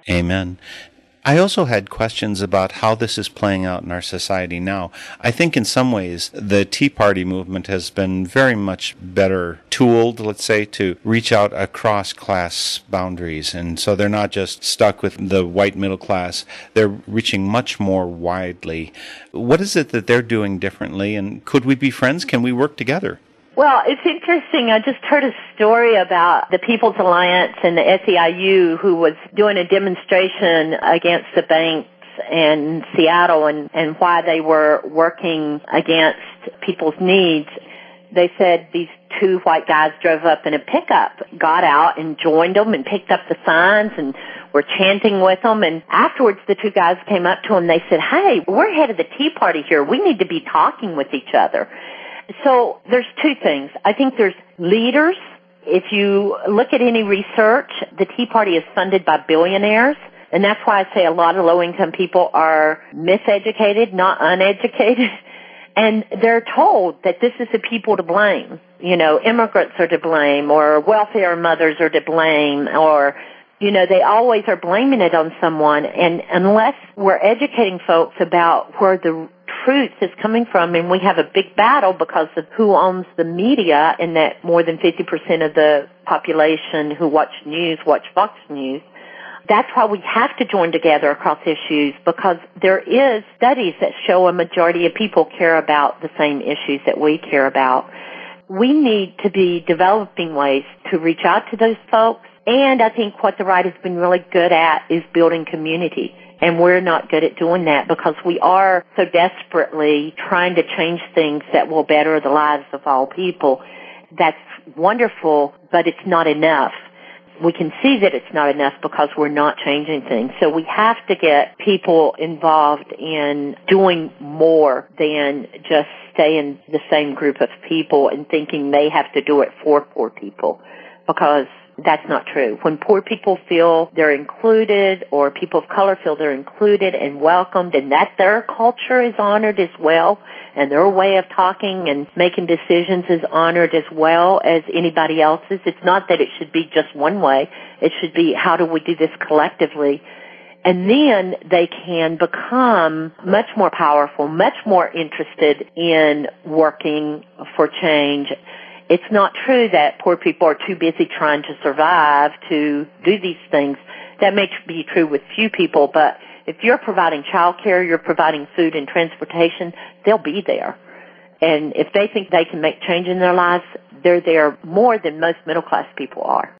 Amen. I also had questions about how this is playing out in our society now. I think in some ways the Tea Party movement has been very much better tooled, let's say, to reach out across class boundaries. And so they're not just stuck with the white middle class. They're reaching much more widely. What is it that they're doing differently? And could we be friends? Can we work together? Well, it's interesting. I just heard a story about the People's Alliance and the SEIU who was doing a demonstration against the banks in Seattle and why they were working against people's needs. They said these two white guys drove up in a pickup, got out and joined them and picked up the signs and were chanting with them. And afterwards, the two guys came up to them. They said, "Hey, we're head of the Tea Party here. We need to be talking with each other." So there's two things. I think there's leaders. If you look at any research, the Tea Party is funded by billionaires. And that's why I say a lot of low-income people are miseducated, not uneducated. And they're told that this is the people to blame. You know, immigrants are to blame, or welfare mothers are to blame, or, you know, they always are blaming it on someone. And unless we're educating folks about where the truth is coming from, and we have a big battle because of who owns the media, and that more than 50% of the population who watch Fox News. That's why we have to join together across issues, because there is studies that show a majority of people care about the same issues that we care about. We need to be developing ways to reach out to those folks, and I think what the right has been really good at is building community. And we're not good at doing that because we are so desperately trying to change things that will better the lives of all people. That's wonderful, but it's not enough. We can see that it's not enough because we're not changing things. So we have to get people involved in doing more than just stay in the same group of people and thinking they have to do it for poor people, because that's not true. When poor people feel they're included, or people of color feel they're included and welcomed, and that their culture is honored as well, and their way of talking and making decisions is honored as well as anybody else's. It's not that it should be just one way. It should be, how do we do this collectively? And then they can become much more powerful, much more interested in working for change. It's not true that poor people are too busy trying to survive to do these things. That may be true with few people, but if you're providing child care, you're providing food and transportation, they'll be there. And if they think they can make change in their lives, they're there more than most middle-class people are.